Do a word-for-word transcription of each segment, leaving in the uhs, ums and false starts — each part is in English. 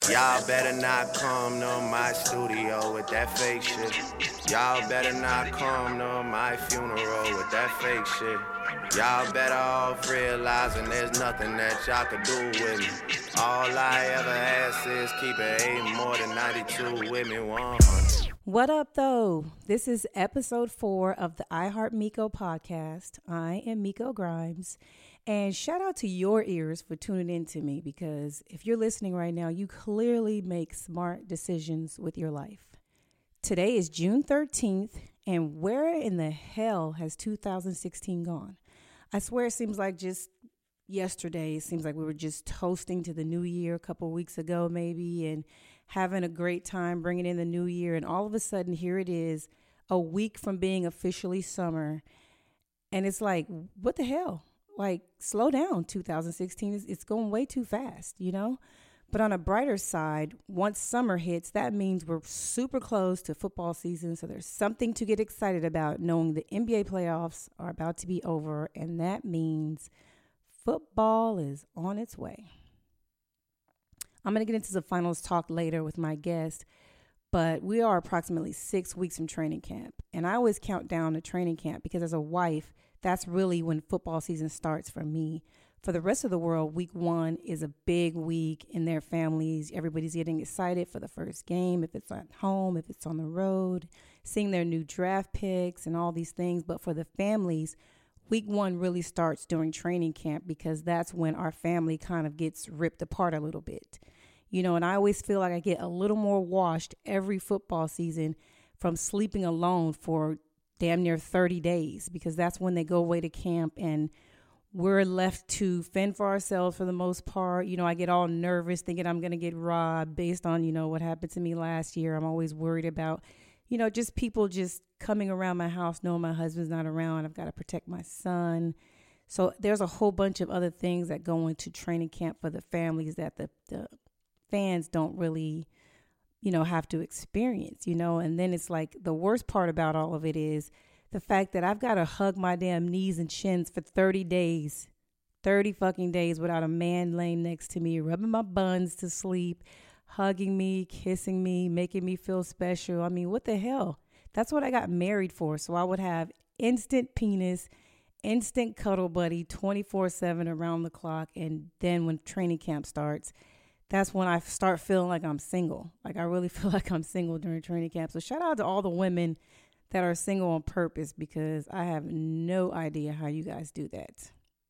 Y'all better not come to my studio with that fake shit. Y'all better not come to my funeral with that fake shit. Y'all better off realizing there's nothing that y'all could do with me. All I ever ask is keep it eight more than ninety-two with me one hundred. What up, though? This is episode four of the I Heart Miko podcast. I am Miko Grimes. And shout out to your ears for tuning in to me, because if you're listening right now, you clearly make smart decisions with your life. Today is June thirteenth, and where in the hell has two thousand sixteen gone? I swear it seems like just yesterday. It seems like we were just toasting to the new year a couple weeks ago maybe and having a great time bringing in the new year. And all of a sudden, here it is, a week from being officially summer. And it's like, what the hell? Like, slow down, two thousand sixteen. It's, it's going way too fast, you know? But on a brighter side, once summer hits, that means we're super close to football season. So there's something to get excited about, knowing the N B A playoffs are about to be over. And that means football is on its way. I'm going to get into the finals talk later with my guest, but we are approximately six weeks from training camp. And I always count down to training camp because as a wife, that's really when football season starts for me. For the rest of the world, week one is a big week in their families. Everybody's getting excited for the first game, if it's at home, if it's on the road, seeing their new draft picks and all these things. But for the families, week one really starts during training camp because that's when our family kind of gets ripped apart a little bit. You know, and I always feel like I get a little more washed every football season from sleeping alone for damn near thirty days, because that's when they go away to camp and we're left to fend for ourselves for the most part. You know, I get all nervous thinking I'm going to get robbed based on, you know, what happened to me last year. I'm always worried about, you know, just people just coming around my house knowing my husband's not around. I've got to protect my son. So there's a whole bunch of other things that go into training camp for the families that the, the fans don't really, you know, have to experience, you know. And then it's like the worst part about all of it is the fact that I've got to hug my damn knees and shins for thirty days, thirty fucking days without a man laying next to me, rubbing my buns to sleep, hugging me, kissing me, making me feel special. I mean, what the hell? That's what I got married for. So I would have instant penis, instant cuddle buddy, twenty-four seven around the clock. And then when training camp starts, that's when I start feeling like I'm single. Like I really feel like I'm single during training camp. So shout out to all the women that are single on purpose, because I have no idea how you guys do that.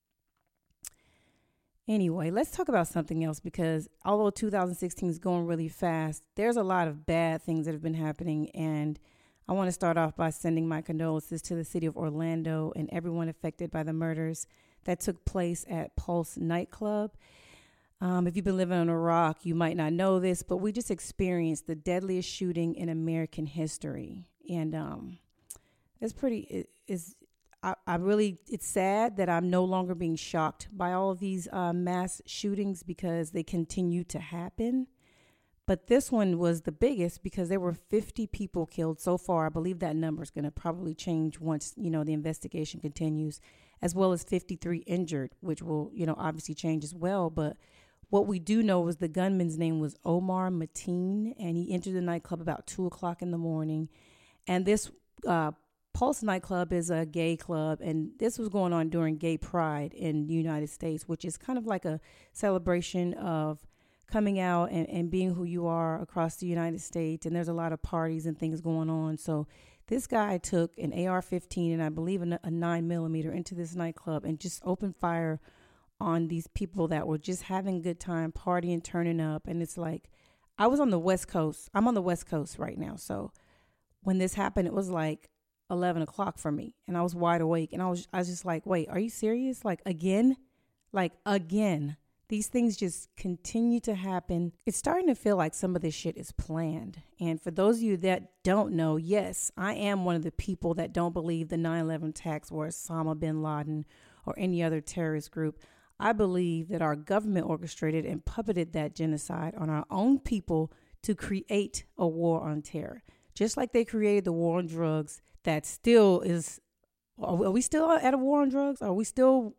Anyway, let's talk about something else, because although two thousand sixteen is going really fast, there's a lot of bad things that have been happening. And I want to start off by sending my condolences to the city of Orlando and everyone affected by the murders that took place at Pulse nightclub. Um, if you've been living on a rock, you might not know this, but we just experienced the deadliest shooting in American history. And um, it's pretty, it, it's, I, I really, it's sad that I'm no longer being shocked by all of these uh, mass shootings, because they continue to happen. But this one was the biggest because there were fifty people killed so far. I believe that number is going to probably change once, you know, the investigation continues, as well as fifty-three injured, which will, you know, obviously change as well. But what we do know is the gunman's name was Omar Mateen, and he entered the nightclub about two o'clock in the morning. And this uh, Pulse nightclub is a gay club, and this was going on during Gay Pride in the United States, which is kind of like a celebration of coming out and, and being who you are across the United States. And there's a lot of parties and things going on. So this guy took an A R fifteen and I believe a, a nine millimeter into this nightclub and just opened fire on these people that were just having a good time, partying, turning up. And it's like, I was on the West Coast. I'm on the West Coast right now. So when this happened, it was like eleven o'clock for me, and I was wide awake. And I was, I was just like, wait, are you serious? Like again, like again, these things just continue to happen. It's starting to feel like some of this shit is planned. And for those of you that don't know, yes, I am one of the people that don't believe the nine eleven attacks were Osama bin Laden or any other terrorist group. I believe that our government orchestrated and puppeted that genocide on our own people to create a war on terror. Just like they created the war on drugs, that still is, are we still at a war on drugs? Are we still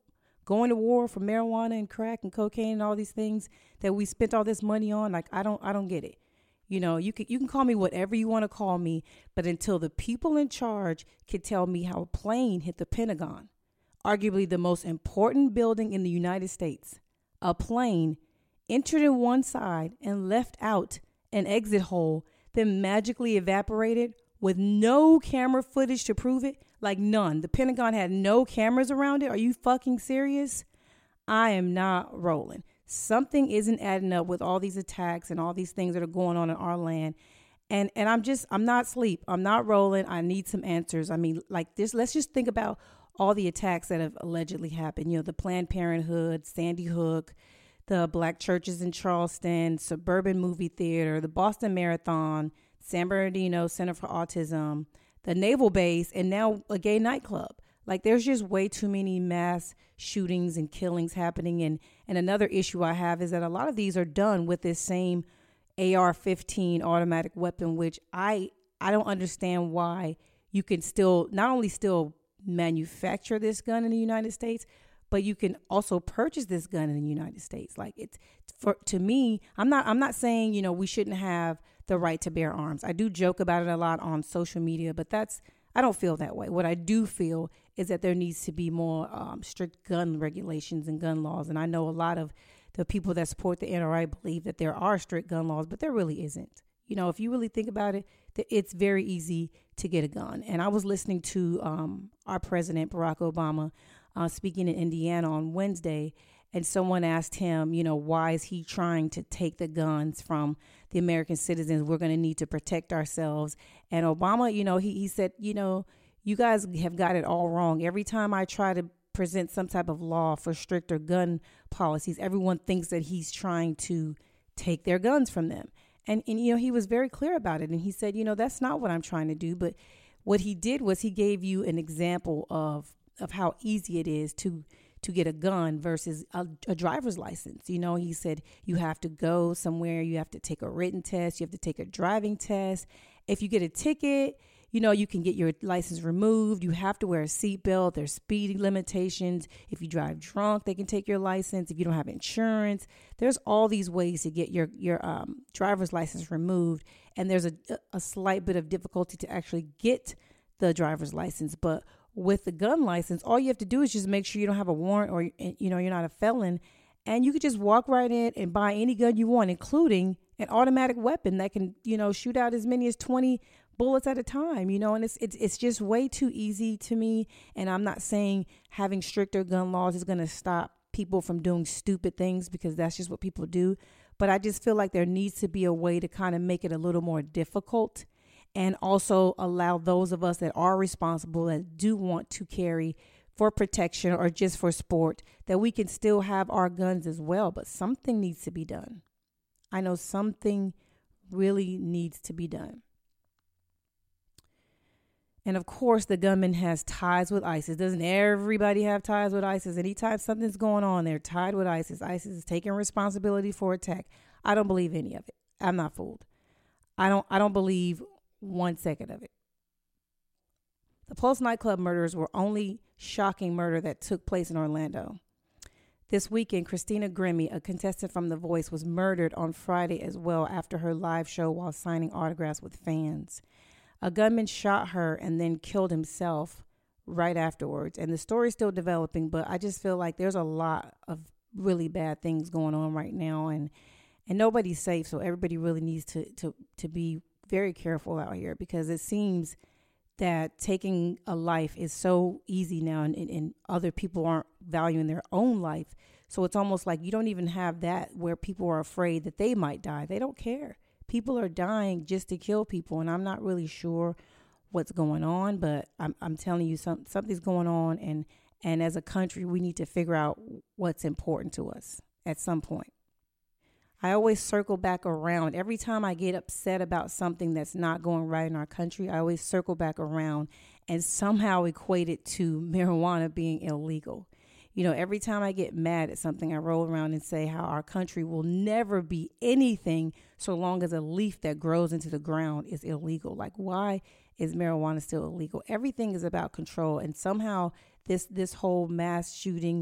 going to war for marijuana and crack and cocaine and all these things that we spent all this money on. Like, I don't, I don't get it. You know, you can, you can call me whatever you want to call me, but until the people in charge can tell me how a plane hit the Pentagon, arguably the most important building in the United States, a plane entered in one side and left out an exit hole, then magically evaporated with no camera footage to prove it, like none. The Pentagon had no cameras around it. Are you fucking serious? I am not rolling. Something isn't adding up with all these attacks and all these things that are going on in our land. And and I'm just, I'm not asleep. I'm not rolling. I need some answers. I mean, like this, let's just think about all the attacks that have allegedly happened. You know, the Planned Parenthood, Sandy Hook, the black churches in Charleston, Suburban Movie Theater, the Boston Marathon, San Bernardino Center for Autism, the Naval Base, and now a gay nightclub. Like, there's just way too many mass shootings and killings happening. And, and another issue I have is that a lot of these are done with this same A R fifteen automatic weapon, which I I don't understand why you can still not only still manufacture this gun in the United States, but you can also purchase this gun in the United States. Like, it's for to me, I'm not I'm not saying, you know, we shouldn't have the right to bear arms. I do joke about it a lot on social media, but that's I don't feel that way. What I do feel is that there needs to be more um, strict gun regulations and gun laws. And I know a lot of the people that support the N R A believe that there are strict gun laws, but there really isn't. You know, if you really think about it, it's very easy to get a gun. And I was listening to um, our president, Barack Obama, uh, speaking in Indiana on Wednesday, and someone asked him, you know, why is he trying to take the guns from the American citizens? We're going to need to protect ourselves. And Obama, you know, he, he said, you know, you guys have got it all wrong. Every time I try to present some type of law for stricter gun policies, everyone thinks that he's trying to take their guns from them. And, and, you know, he was very clear about it. And he said, you know, that's not what I'm trying to do. But what he did was he gave you an example of of how easy it is to to get a gun versus a, a driver's license. You know, he said you have to go somewhere. You have to take a written test. You have to take a driving test. If you get a ticket, you know, you can get your license removed. You have to wear a seatbelt. There's speed limitations. If you drive drunk, they can take your license. If you don't have insurance, there's all these ways to get your your um, driver's license removed. And there's a, a slight bit of difficulty to actually get the driver's license. But with the gun license, all you have to do is just make sure you don't have a warrant or, you know, you're not a felon. And you could just walk right in and buy any gun you want, including an automatic weapon that can, you know, shoot out as many as twenty bullets at a time, you know, and it's, it's, it's just way too easy to me. And I'm not saying having stricter gun laws is going to stop people from doing stupid things, because that's just what people do. But I just feel like there needs to be a way to kind of make it a little more difficult, and also allow those of us that are responsible, that do want to carry for protection or just for sport, that we can still have our guns as well. But something needs to be done. I know something really needs to be done. And of course, the gunman has ties with ISIS. Doesn't everybody have ties with ISIS? Anytime something's going on, they're tied with ISIS. ISIS is taking responsibility for attack. I don't believe any of it. I'm not fooled. I don't. I don't believe one second of it. The Pulse nightclub murders were only shocking murder that took place in Orlando. This weekend, Christina Grimmie, a contestant from The Voice, was murdered on Friday as well after her live show while signing autographs with fans. A gunman shot her and then killed himself right afterwards. And the story's still developing, but I just feel like there's a lot of really bad things going on right now, and and nobody's safe. So everybody really needs to to to be very careful out here, because it seems that taking a life is so easy now, and, and other people aren't valuing their own life. So it's almost like you don't even have that where people are afraid that they might die. They don't care. People are dying just to kill people, and I'm not really sure what's going on, but I'm I'm telling you, some, something's going on, and, and as a country, we need to figure out what's important to us at some point. I always circle back around. Every time I get upset about something that's not going right in our country, I always circle back around and somehow equate it to marijuana being illegal. You know, every time I get mad at something, I roll around and say how our country will never be anything so long as a leaf that grows into the ground is illegal. Like, why is marijuana still illegal? Everything is about control. And somehow this this whole mass shooting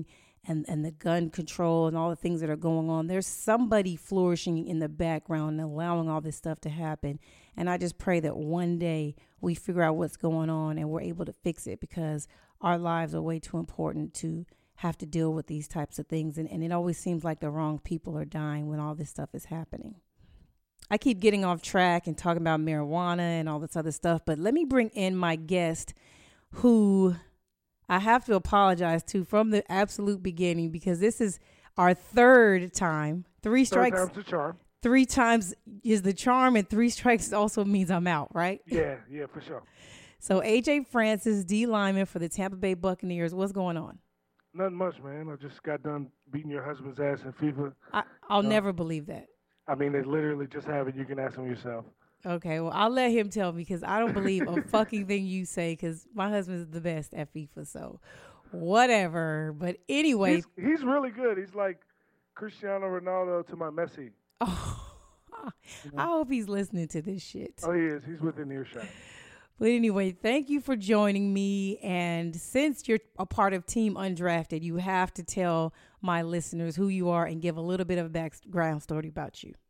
and, and the gun control and all the things that are going on. There's somebody flourishing in the background and allowing all this stuff to happen. And I just pray that one day we figure out what's going on and we're able to fix it, because our lives are way too important to have to deal with these types of things. And, and it always seems like the wrong people are dying when all this stuff is happening. I keep getting off track and talking about marijuana and all this other stuff, but let me bring in my guest, who I have to apologize to from the absolute beginning, because this is our third time. Three strikes. Third time's the charm. Three times is the charm, and three strikes also means I'm out, right? Yeah, yeah, for sure. So A J Francis, D lineman for the Tampa Bay Buccaneers. What's going on? Nothing much, man. I just got done beating your husband's ass in FIFA. I, I'll Uh, never believe that. I mean, it literally just happened. You can ask him yourself. Okay, well, I'll let him tell me, because I don't believe a fucking thing you say, because my husband's the best at FIFA, so whatever. But anyway. He's, he's really good. He's like Cristiano Ronaldo to my Messi. Oh, I hope he's listening to this shit. Oh, he is. He's within earshot. But anyway, thank you for joining me. And since you're a part of Team Undrafted, you have to tell my listeners who you are and give a little bit of a background story about you.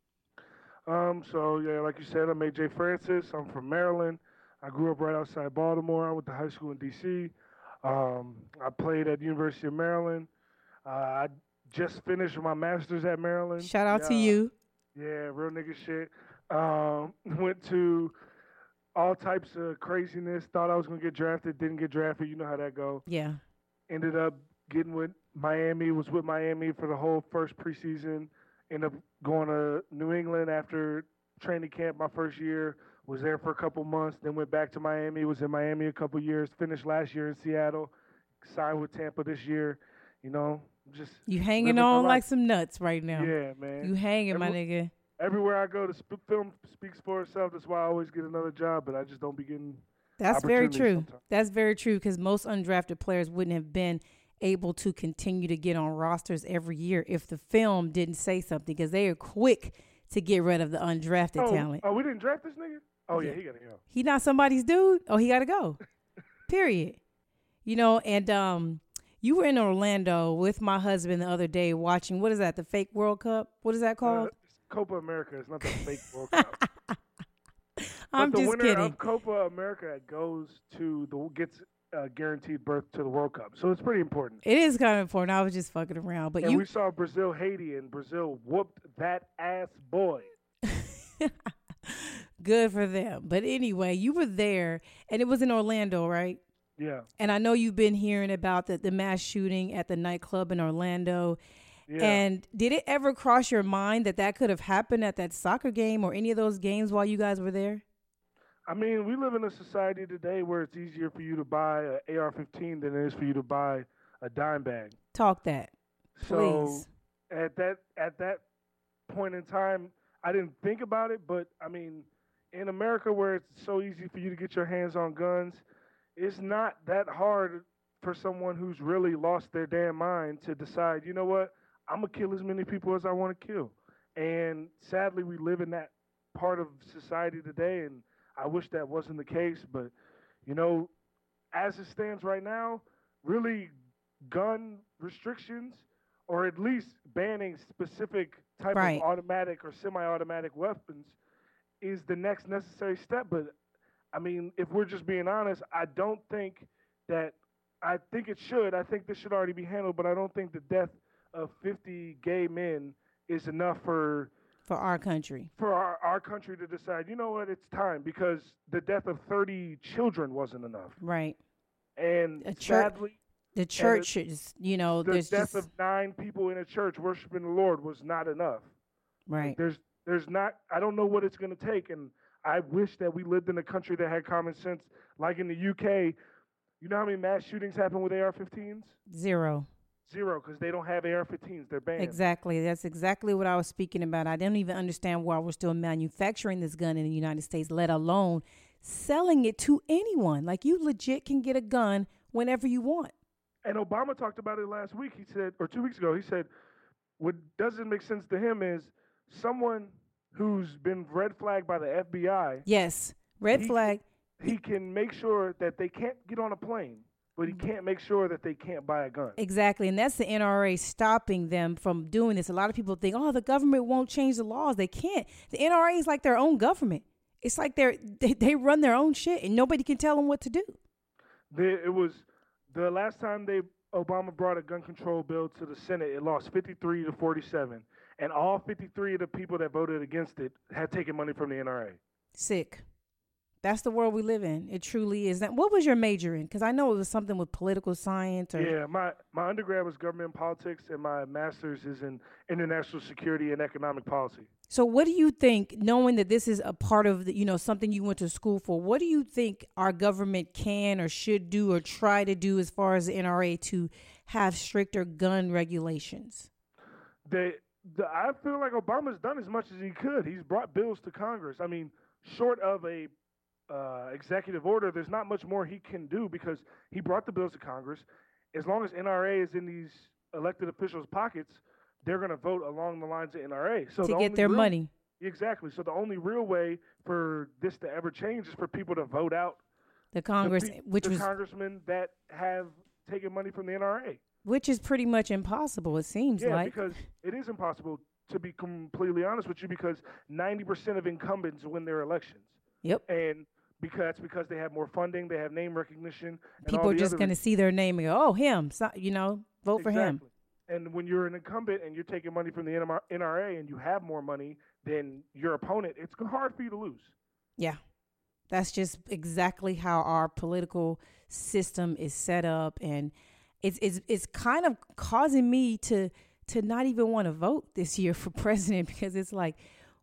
Um, so, yeah, like you said, I'm A J Francis. I'm from Maryland. I grew up right outside Baltimore. I went to high school in D C. Um, I played at the University of Maryland. Uh, I just finished my master's at Maryland. Shout out yeah, to you. Yeah, real nigga shit. Um, went to all types of craziness. Thought I was going to get drafted. Didn't get drafted. You know how that go. Yeah. Ended up getting with Miami. Was with Miami for the whole first preseason. Ended up going to New England after training camp my first year. Was there for a couple months. Then went back to Miami. Was in Miami a couple years. Finished last year in Seattle. Signed with Tampa this year. You know, just you hanging on like some nuts right now. Yeah, man. You hanging, Every- my nigga. Everywhere I go, the sp- film speaks for itself. That's why I always get another job, but I just don't be getting That's very true. sometimes. That's very true, because most undrafted players wouldn't have been able to continue to get on rosters every year if the film didn't say something, because they are quick to get rid of the undrafted oh, talent. Oh, we didn't draft this nigga? Oh, yeah, Yeah. he got to go. He not somebody's dude. Oh, he got to go. Period. You know, and um, you were in Orlando with my husband the other day watching, what is that, the fake World Cup? What is that called? Uh, Copa America. It's not the fake World Cup. I'm but the just winner kidding. of Copa America goes to the gets uh, guaranteed berth to the World Cup. So it's pretty important. It is kind of important. I was just fucking around. But and you we saw Brazil, Haiti, and Brazil whooped that ass boy. good for them. But anyway, you were there, and it was in Orlando, right? Yeah. And I know you've been hearing about the, the mass shooting at the nightclub in Orlando. Yeah. And did it ever cross your mind that that could have happened at that soccer game or any of those games while you guys were there? I mean, we live in a society today where it's easier for you to buy an A R fifteen than it is for you to buy a dime bag. Talk that, please. So at that at that point in time, I didn't think about it, but I mean, in America where it's so easy for you to get your hands on guns, it's not that hard for someone who's really lost their damn mind to decide, you know what, I'm going to kill as many people as I want to kill. And sadly, we live in that part of society today, and I wish that wasn't the case. But, you know, as it stands right now, really gun restrictions or at least banning specific type Right. of automatic or semi-automatic weapons is the next necessary step. But, I mean, if we're just being honest, I don't think that – I think it should. I think this should already be handled, but I don't think the death of fifty gay men is enough for For our country. for our, our country to decide, you know what, it's time, because the death of thirty children wasn't enough. Right. And A church- sadly, The church is, you know, the there's death just, of nine people in a church worshiping the Lord was not enough. right. There's there's not, I don't know what it's going to take, and I wish that we lived in a country that had common sense, like in the U K. You know how many mass shootings happen with A R fifteens? Zero. Zero, because they don't have A R fifteens. They're banned. Exactly. That's exactly what I was speaking about. I don't even understand why we're still manufacturing this gun in the United States, let alone selling it to anyone. Like, you legit can get a gun whenever you want. And Obama talked about it last week. He said, or two weeks ago, he said, what doesn't make sense to him is someone who's been red flagged by the F B I, Yes. Red He- flag. he can make sure that they can't get on a plane. but he can't make sure that they can't buy a gun. Exactly, and that's the N R A stopping them from doing this. A lot of people think, oh, the government won't change the laws. They can't. The N R A is like their own government. It's like they're, they they run their own shit, and nobody can tell them what to do. There, it was the last time they Obama brought a gun control bill to the Senate, it lost fifty-three to forty-seven, and all fifty-three of the people that voted against it had taken money from the N R A. Sick. That's the world we live in. It truly is. That. What was your major in? Because I know it was something with political science. Or... Yeah, my, my undergrad was government politics, and my master's is in international security and economic policy. So what do you think, knowing that this is a part of the, you know, something you went to school for, what do you think our government can or should do or try to do as far as the N R A to have stricter gun regulations? They, the, I feel like Obama's done as much as he could. He's brought bills to Congress. I mean, short of a uh, executive order, there's not much more he can do because he brought the bills to Congress. As long as N R A is in these elected officials' pockets, they're going to vote along the lines of N R A. So to the get their real, money. Exactly. So the only real way for this to ever change is for people to vote out the Congress, the, which the was congressmen that have taken money from the N R A. Which is pretty much impossible, it seems yeah, like. Yeah, because it is impossible, to be completely honest with you, because ninety percent of incumbents win their elections. Yep. And because that's because they have more funding, they have name recognition. And people are just going to see their name and go, oh, him, so, you know, vote exactly. for him. And when you're an incumbent and you're taking money from the N R A and you have more money than your opponent, it's hard for you to lose. Yeah. That's just exactly how our political system is set up. And it's it's it's kind of causing me to to not even want to vote this year for president because it's like,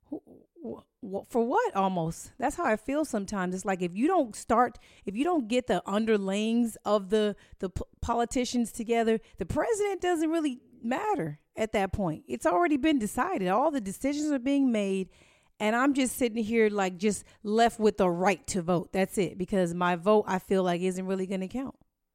for what almost? That's how I feel sometimes. It's like if you don't start, if you don't get the underlings of the, the p- politicians together, the president doesn't really matter at that point. It's already been decided. All the decisions are being made. And I'm just sitting here like just left with the right to vote. That's it. Because my vote, I feel like, isn't really going to count.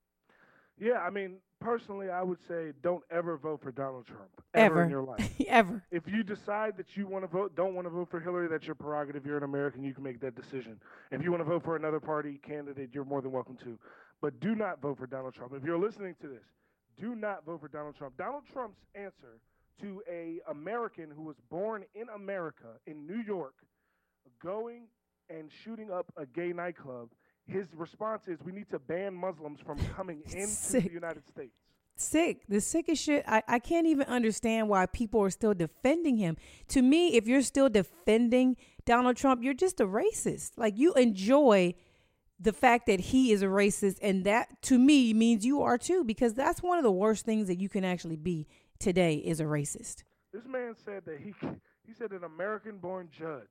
Yeah, I mean, personally, I would say don't ever vote for Donald Trump ever, ever. in your life. Ever. If you decide that you want to vote, don't want to vote for Hillary, that's your prerogative. You're an American. You can make that decision. If you want to vote for another party candidate, you're more than welcome to. But do not vote for Donald Trump. If you're listening to this, do not vote for Donald Trump. Donald Trump's answer to a American who was born in America, in New York, going and shooting up a gay nightclub, his response is we need to ban Muslims from coming into Sick. the United States. Sick. The sickest shit. I, I can't even understand why people are still defending him. To me, if you're still defending Donald Trump, you're just a racist. Like, you enjoy the fact that he is a racist, and that, to me, means you are too, because that's one of the worst things that you can actually be today is a racist. This man said that he he said an American-born judge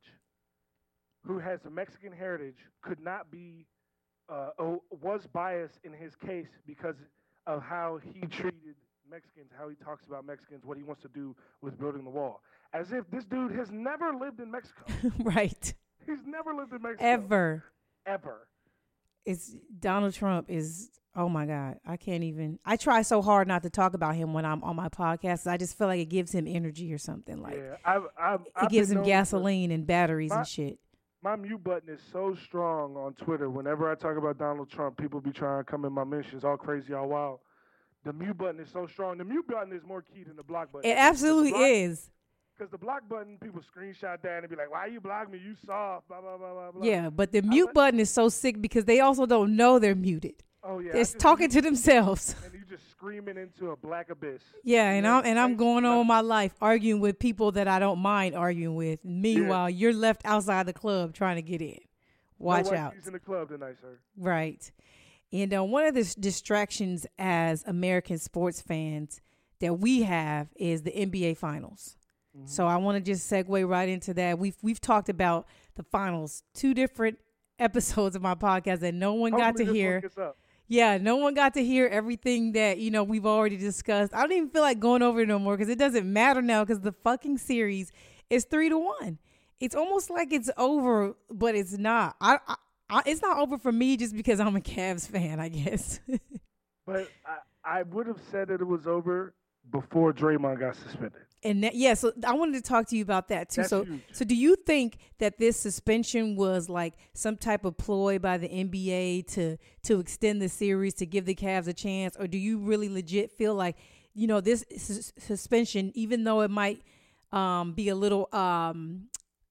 who has a Mexican heritage could not be uh, oh, was biased in his case because of how he treated Mexicans, how he talks about Mexicans, what he wants to do with building the wall. As if this dude has never lived in Mexico. Right. He's never lived in Mexico. Ever. Ever. It's Donald Trump is, oh my God, I can't even, I try so hard not to talk about him when I'm on my podcast. I just feel like it gives him energy or something. Like, yeah, I've, I've, it I've gives him known gasoline and batteries my, and shit. My mute button is so strong on Twitter. Whenever I talk about Donald Trump, people be trying to come in my mentions all crazy, all wild. The mute button is so strong. The mute button is more key than the block button. It absolutely block, is. Because the block button, people screenshot that and be like, why you block me? You soft, blah, blah, blah, blah, blah. Yeah, but the mute let, button is so sick because they also don't know they're muted. Oh, yeah. They're talking to themselves. And you just screaming into a black abyss. Yeah, and I'm, and I'm going on my life arguing with people that I don't mind arguing with. Meanwhile, yeah. You're left outside the club trying to get in. Watch no out. He's in the club tonight, sir. Right. And uh, one of the distractions as American sports fans that we have is the N B A Finals. Mm-hmm. So I want to just segue right into that. We've we've talked about the finals, two different episodes of my podcast that no one Hopefully got to hear. Yeah, no one got to hear everything that, you know, we've already discussed. I don't even feel like going over it no more because it doesn't matter now because the fucking series is three to one. It's almost like it's over, but it's not. I, I, I it's not over for me just because I'm a Cavs fan, I guess. But I, I would have said that it was over before Draymond got suspended. And that, yeah, so I wanted to talk to you about that too. That's so, huge. so do you think that this suspension was like some type of ploy by the N B A to to extend the series to give the Cavs a chance, or do you really legit feel like, you know, this sus- suspension, even though it might um, be a little um,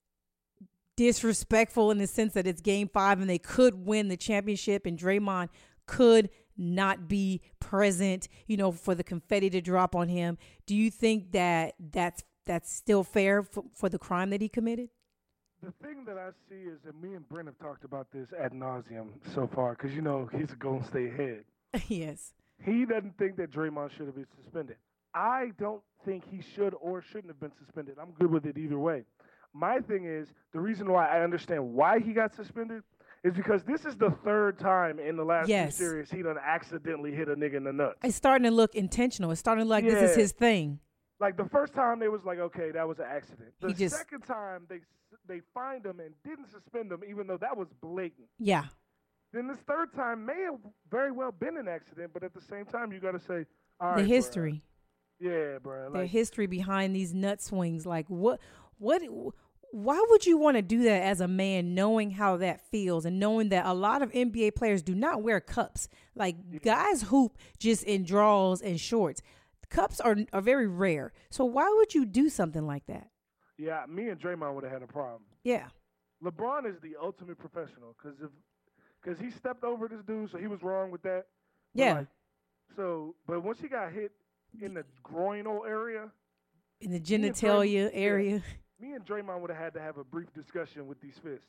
disrespectful in the sense that it's Game Five and they could win the championship, and Draymond could not be present, you know, for the confetti to drop on him. Do you think that that's that's still fair for, for the crime that he committed? The thing that I see is that me and Brent have talked about this ad nauseum so far, because, you know, he's a Golden State head. Yes. He doesn't think that Draymond should have been suspended. I don't think he should or shouldn't have been suspended. I'm good with it either way. My thing is, the reason why I understand why he got suspended is because this is the third time in the last Yes. two series he done accidentally hit a nigga in the nuts. It's starting to look intentional. It's starting to look like this is Yeah. his thing. Like, the first time they was like, okay, that was an accident. The He just- second time they they fined him and didn't suspend him, even though that was blatant. Yeah. Then this third time may have very well been an accident, but at the same time, you got to say, all right, The bruh. history. Yeah, bro. The Like, history behind these nut swings. Like what what why would you want to do that as a man, knowing how that feels and knowing that a lot of N B A players do not wear cups? Like, guys hoop just in draws and shorts. Cups are are very rare. So why would you do something like that? yeah, me and Draymond would have had a problem. Yeah. LeBron is the ultimate professional because if because he stepped over this dude, so he was wrong with that. But Yeah. like, so, but once he got hit in the groinal area, In the Me and genitalia Draymond- area. me and Draymond would have had to have a brief discussion with these fists.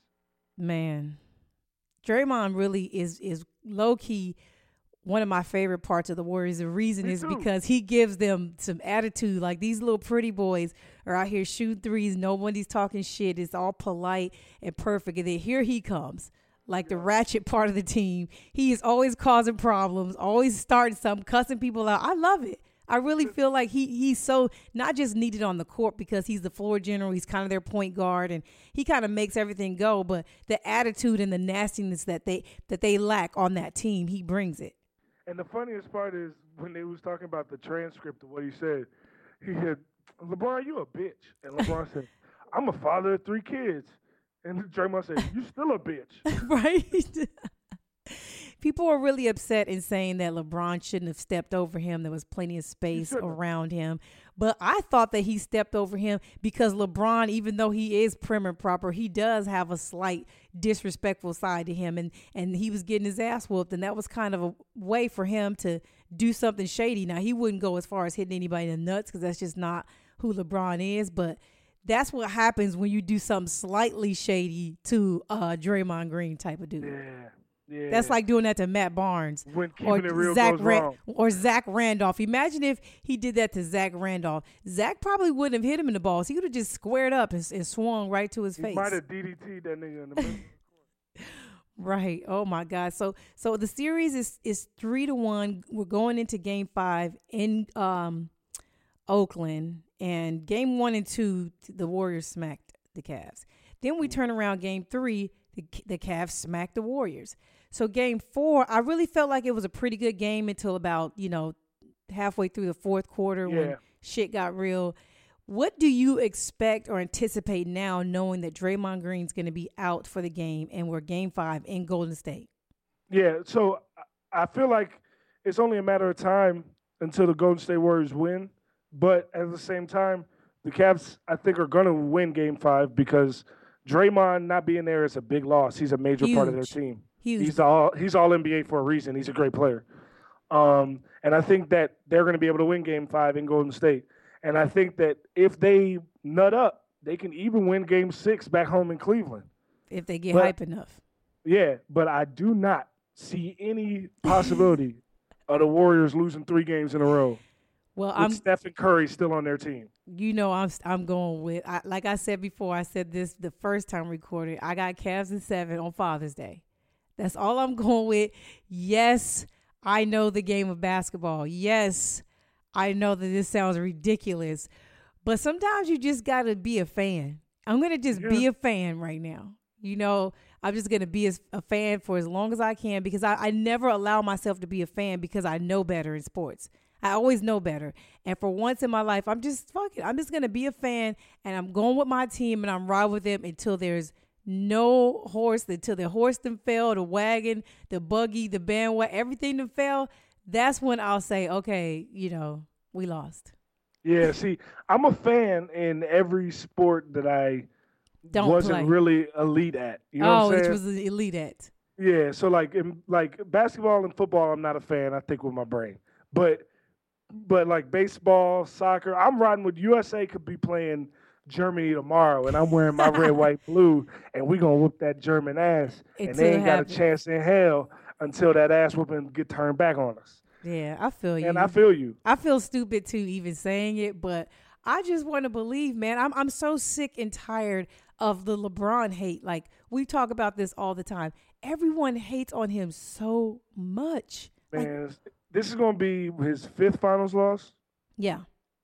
Man. Draymond really is is low key one of my favorite parts of the Warriors. The reason Me is too. because he gives them some attitude. Like, these little pretty boys are out here shooting threes. Nobody's talking shit. It's all polite and perfect. And then here he comes, like the ratchet part of the team. He is always causing problems, always starting something, cussing people out. I love it. I really feel like he he's so not just needed on the court because he's the floor general. He's kind of their point guard, and he kind of makes everything go. But the attitude and the nastiness that they that they lack on that team, he brings it. And the funniest part is when they was talking about the transcript of what he said, he said, LeBron, you a bitch. And LeBron said, I'm a father of three kids. And Draymond said, you still a bitch. Right? People are really upset in saying that LeBron shouldn't have stepped over him. There was plenty of space shouldn't have. around him. But I thought that he stepped over him because LeBron, even though he is prim and proper, he does have a slight disrespectful side to him. And, and he was getting his ass whooped. And that was kind of a way for him to do something shady. Now, he wouldn't go as far as hitting anybody in the nuts because that's just not who LeBron is. But that's what happens when you do something slightly shady to uh, Draymond Green type of dude. Yeah. Yeah. That's like doing that to Matt Barnes when keeping or it real Zach goes Ra- wrong. or Zach Randolph. Imagine if he did that to Zach Randolph. Zach probably wouldn't have hit him in the balls. He would have just squared up and, and swung right to his He face. might have D D T'd that nigga in the middle. Right. Oh my God. So so the series is is three to one. We're going into game five in um Oakland, and game one and two the Warriors smacked the Cavs. Then we turn around game three, the the Cavs smacked the Warriors. So game four, I really felt like it was a pretty good game until about, you know, halfway through the fourth quarter when Yeah. shit got real. What do you expect or anticipate now, knowing that Draymond Green's going to be out for the game and we're game five in Golden State? Yeah, so I- I feel like it's only a matter of time until the Golden State Warriors win. But at the same time, the Cavs, I think, are going to win game five because Draymond not being there is a big loss. He's a major part of their Huge. team. Huge. He's all he's all N B A for a reason. He's a great player. Um, and I think that they're going to be able to win game five in Golden State. And I think that if they nut up, they can even win game six back home in Cleveland. If they get But- hype enough. Yeah, but I do not see any possibility of the Warriors losing three games in a row Well, with I'm Stephen Curry still on their team. you know I'm I'm going with I, like I said before. I said this the first time recorded. I got Cavs in seven on Father's Day. That's all I'm going with. Yes, I know the game of basketball. Yes, I know that this sounds ridiculous, but sometimes you just got to be a fan. I'm going to just be Yeah. a fan right now. You know, I'm just going to be as, a fan for as long as I can because I, I never allow myself to be a fan because I know better in sports. I always know better. And for once in my life, I'm just fucking, I'm just going to be a fan, and I'm going with my team, and I'm riding with them until there's no horse, until the horse done fell, the wagon, the buggy, the bandwagon, everything done fell. That's when I'll say, okay, you know, we lost. Yeah, see, I'm a fan in every sport that I Don't wasn't play. really elite at. You know oh, what I'm which saying? was the elite at. Yeah, so like in, like basketball and football, I'm not a fan. I think with my brain, but but like baseball, soccer, I'm riding with U S A. Could be playing Germany tomorrow, and I'm wearing my red, white, blue, and we gonna whoop that German ass, and Until they it ain't got a happens. chance in hell until that ass whooping get turned back on us. Yeah, I feel you. And I feel you. I feel stupid too, even saying it, but I just want to believe, man. I'm I'm so sick and tired of the LeBron hate. Like, we talk about this all the time. Everyone hates on him so much. Like, Man, this is gonna be his fifth finals loss. yeah,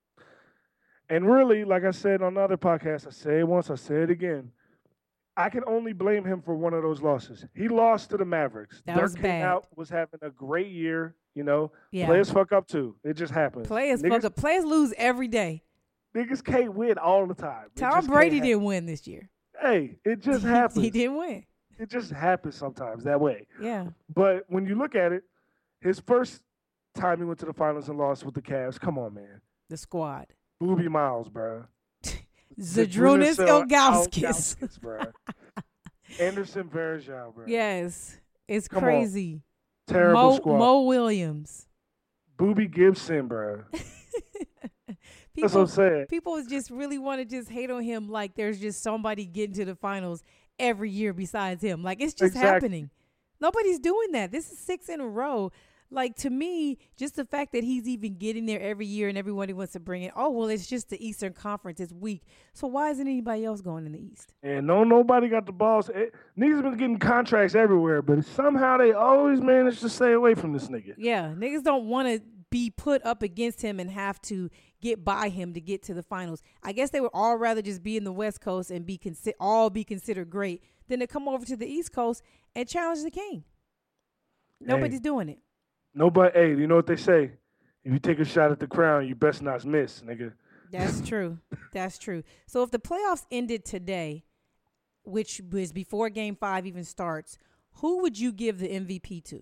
And really, like I said on the other podcast, I say it once, I say it again. I can only blame him for one of those losses. He lost to the Mavericks. That Dirk was came bad. out, was having a great year. You know, yeah. players fuck up too. It just happens. Players niggas, fuck up. Players lose every day. Niggas can't win all the time. It Tom just Brady can't didn't win this year. happen. Hey, it just He- happens. He didn't win. It just happens sometimes that way. Yeah. But when you look at it, his first time he went to the finals and lost with the Cavs, come on, man. The squad. Booby Miles, bro. Zadrunas Ilgauskas. Ilgauskas, bro. Anderson Varejao, bro. Yes. It's Come on. crazy. Terrible Mo, squad. Mo Williams. Booby Gibson, bro. That's what People, I'm saying. people just really want to just hate on him like there's just somebody getting to the finals every year besides him. Like, it's just Exactly. happening. Nobody's doing that. This is six in a row. Like, to me, just the fact that he's even getting there every year and everybody wants to bring it, oh, well, it's just the Eastern Conference. It's weak. So why isn't anybody else going in the East? And no, nobody got the balls. It, niggas been getting contracts everywhere, but somehow they always manage to stay away from this nigga. Yeah, niggas don't want to be put up against him and have to get by him to get to the finals. I guess they would all rather just be in the West Coast and be consi- all be considered great than to come over to the East Coast and challenge the king. Nobody's Hey, doing it. nobody. Hey, you know what they say? If you take a shot at the crown, you best not miss, nigga. That's true. That's true. So if the playoffs ended today, which was before Game Five even starts, who would you give the M V P to?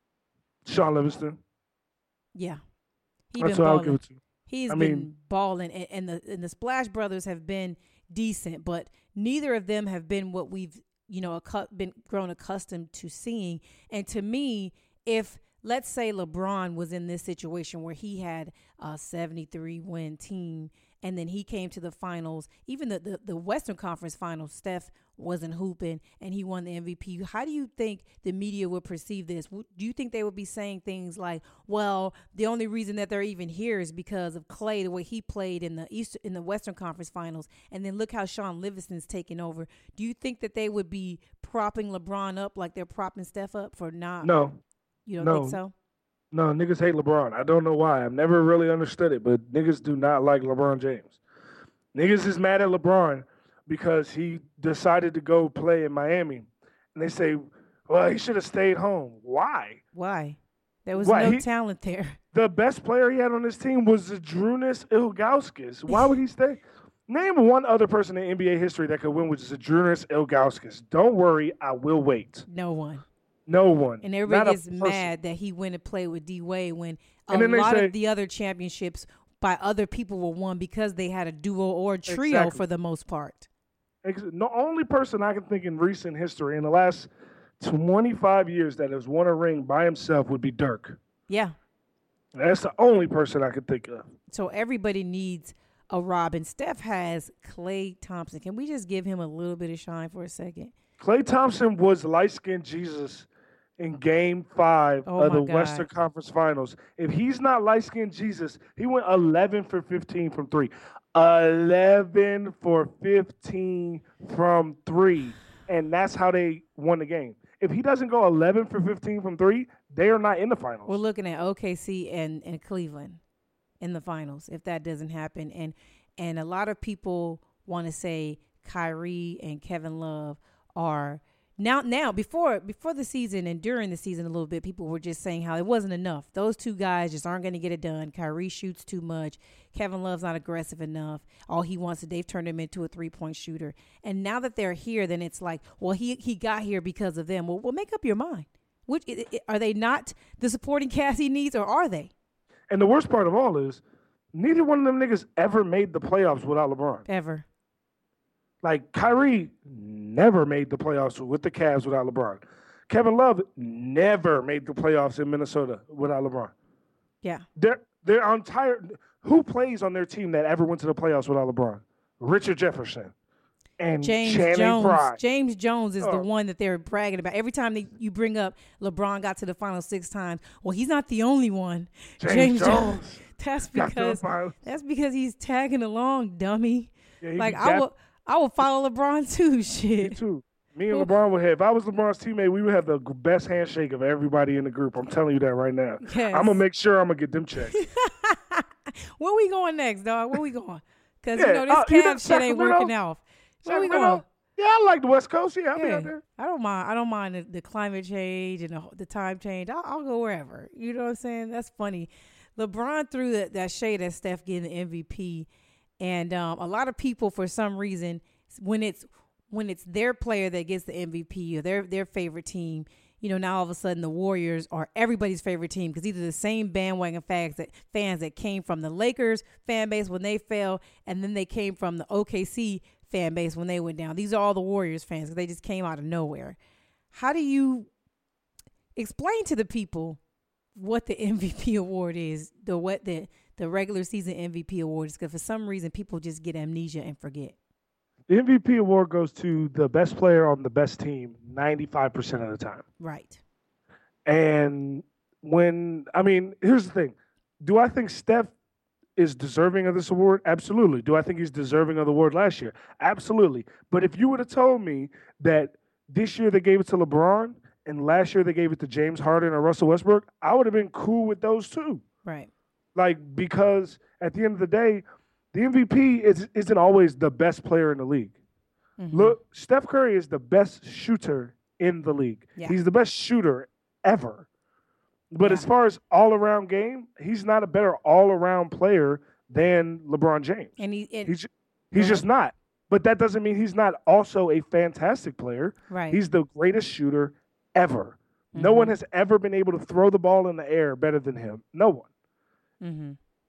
Sean Livingston. Yeah, he That's been what I'll balling. give it to. He's I been mean- balling, and, and the and the Splash Brothers have been decent, but neither of them have been what we've you know accu- been grown accustomed to seeing. And to me, if let's say LeBron was in this situation where he had a seventy-three win team, and then he came to the finals, even the, the, the Western Conference Finals, Steph wasn't hooping, and he won the M V P. How do you think the media would perceive this? Do you think they would be saying things like, well, the only reason that they're even here is because of Clay, the way he played in the East, in the Western Conference Finals, and then look how Sean Livingston's taking over. Do you think that they would be propping LeBron up like they're propping Steph up for not? No, You don't no. think so? no, niggas hate LeBron. I don't know why. I've never really understood it, but niggas do not like LeBron James. Niggas is mad at LeBron because he decided to go play in Miami. And they say, well, he should have stayed home. Why? Why? There was Why? no He- talent there. The best player he had on his team was Zadrunas Ilgauskas. Why would he stay? Name one other person in N B A history that could win with Zadrunas Ilgauskas. Don't worry, I will wait. No one. No one. And Not everybody a gets person. mad that he went and played with D Wade when a And then they lot say- of the other championships by other people were won because they had a duo or a trio Exactly. for the most part. Ex- The only person I can think in recent history in the last twenty-five years that has won a ring by himself would be Dirk. Yeah. That's the only person I could think of. So everybody needs a Robin. Steph has Klay Thompson. Can we just give him a little bit of shine for a second? Klay Thompson was light-skinned Jesus in Game Five Oh of my the God. Western Conference Finals. If he's not light-skinned Jesus, he went eleven for fifteen from three. eleven for fifteen from three, and that's how they won the game. If he doesn't go eleven for fifteen from three, they are not in the finals. We're looking at O K C and, and Cleveland in the finals if that doesn't happen. And and a lot of people want to say Kyrie and Kevin Love are Now, now before before the season and during the season a little bit, people were just saying how it wasn't enough. Those two guys just aren't going to get it done. Kyrie shoots too much. Kevin Love's not aggressive enough. All he wants is they've turned him into a three-point shooter. And now that they're here, then it's like, well, he he got here because of them. Well, well make up your mind. Which it, it, are they not the supporting cast he needs, or are they? And the worst part of all is neither one of them niggas ever made the playoffs without LeBron. Ever. Like, Kyrie never made the playoffs with the Cavs without LeBron. Kevin Love never made the playoffs in Minnesota without LeBron. Yeah. Their their entire who plays on their team that ever went to the playoffs without LeBron? Richard Jefferson and James Channing Jones. Frye. James Jones is Oh. the one that they're bragging about. Every time they, you bring up LeBron got to the final six times, well, he's not the only one. James Jones That's got to the because finals. that's because he's tagging along, dummy. Yeah, he Like be I dap- will, I will follow LeBron too. Me Shit. too. Me and LeBron would have. If I was LeBron's teammate, we would have the g- best handshake of everybody in the group. I'm telling you that right now. Yes. I'm gonna make sure I'm gonna get them checks. Where we going next, dog? Where we going? Because Yeah, you know this uh, you know, Cavs shit ain't Sacramento? working out. Where we Sacramento? going? Yeah, I like the West Coast. Yeah, I'll be Yeah, out there. I don't mind. I don't mind the, the climate change and the, the time change. I'll, I'll go wherever. You know what I'm saying? That's funny. LeBron threw that, that shade at Steph getting the M V P, and um, a lot of people, for some reason, when it's when it's their player that gets the M V P or their their favorite team, you know, now all of a sudden the Warriors are everybody's favorite team because either the same bandwagon fans that fans that came from the Lakers fan base when they fell, and then they came from the O K C fan base when they went down. These are all the Warriors fans because they just came out of nowhere. How do you explain to the people what the M V P award is, the what the the regular season M V P award is? Because for some reason people just get amnesia and forget. The M V P award goes to the best player on the best team ninety-five percent of the time. Right. And when, I mean, here's the thing. Do I think Steph is deserving of this award? Absolutely. Do I think he's deserving of the award last year? Absolutely. But if you would have told me that this year they gave it to LeBron and last year they gave it to James Harden or Russell Westbrook, I would have been cool with those two. Right. Like, because at the end of the day, the M V P is, isn't always the best player in the league. Mm-hmm. Look, Steph Curry is the best shooter in the league. Yeah. He's the best shooter ever. But Yeah. as far as all-around game, he's not a better all-around player than LeBron James. And he and, He's he's Go just not. But that doesn't mean he's not also a fantastic player. right. He's the greatest shooter ever. No Mhm. one has ever been able to throw the ball in the air better than him. No one. Mm-hmm.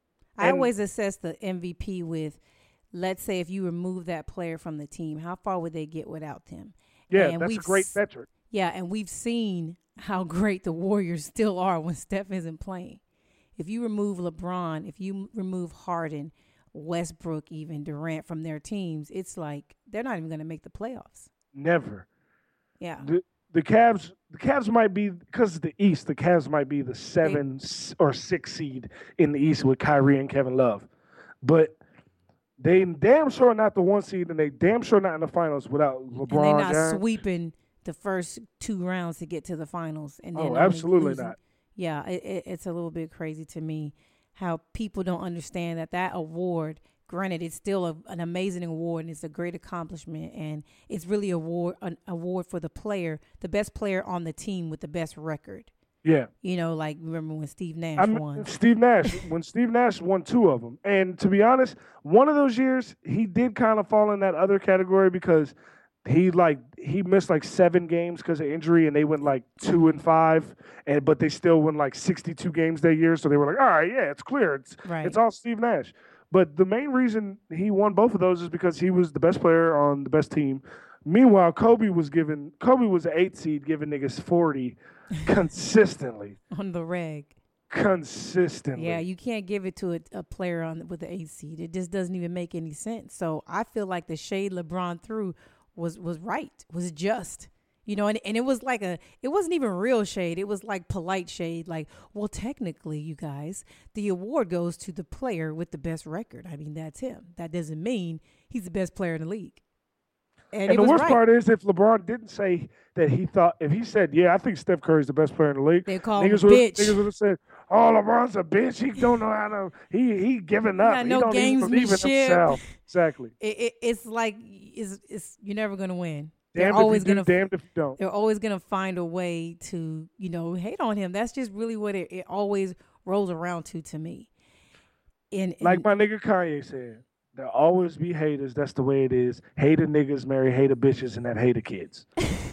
I And- always assess the M V P with, let's say, if you remove that player from the team, how far would they get without them? Yeah, And that's a we've great s- metric. Yeah, and we've seen how great the Warriors still are when Steph isn't playing. If you remove LeBron, if you m- remove Harden, Westbrook, even Durant from their teams, it's like they're not even going to make the playoffs. Never. Yeah. The the Cavs the Cavs might be, because of the East, the Cavs might be the seven s or six seed in the East with Kyrie and Kevin Love. But they damn sure not the one seed, and they damn sure not in the finals without And LeBron they're not James. sweeping the first two rounds to get to the finals. And then Oh, only absolutely losing. not. Yeah, it, it, it's a little bit crazy to me how people don't understand that that award, granted, it's still a, an amazing award and it's a great accomplishment, and it's really award an award for the player, the best player on the team with the best record. Yeah. You know, like remember when Steve Nash I mean, won? Steve Nash, when Steve Nash won two of them. And to be honest, one of those years, he did kind of fall in that other category because he like he missed like seven games because of injury, and they went like two and five, and but they still won like sixty-two games that year. So they were like, all right, yeah, it's clear. It's Right. it's all Steve Nash. But the main reason he won both of those is because he was the best player on the best team. Meanwhile, Kobe was given Kobe was an eight seed, giving niggas forty consistently. On the reg. Consistently. Yeah, you can't give it to a, a player on with the eight seed. It just doesn't even make any sense. So I feel like the shade LeBron threw was was right, was just. You know, and, and it was like a, it wasn't even real shade. It was like polite shade. Like, well, technically, you guys, the award goes to the player with the best record. I mean, that's him. That doesn't mean he's the best player in the league. And, And it the was worst right. part is if LeBron didn't say that he thought, if he said, yeah, I think Steph Curry's the best player in the league, They call him niggas would bitch. niggas would have said, oh, LeBron's a bitch. He don't know how to, he he giving up. got He no don't even believe in gamesmanship. himself. Exactly. It, it, it's like, it's, it's, you're never going to win. they're Damned always if you gonna do, damned if you don't. they're always gonna find a way to, you know, hate on him. That's just really what it, it always rolls around to to me. And, and Like my nigga Kanye said, there'll always be haters. That's the way it is. Hater niggas marry hater bitches and have hater kids.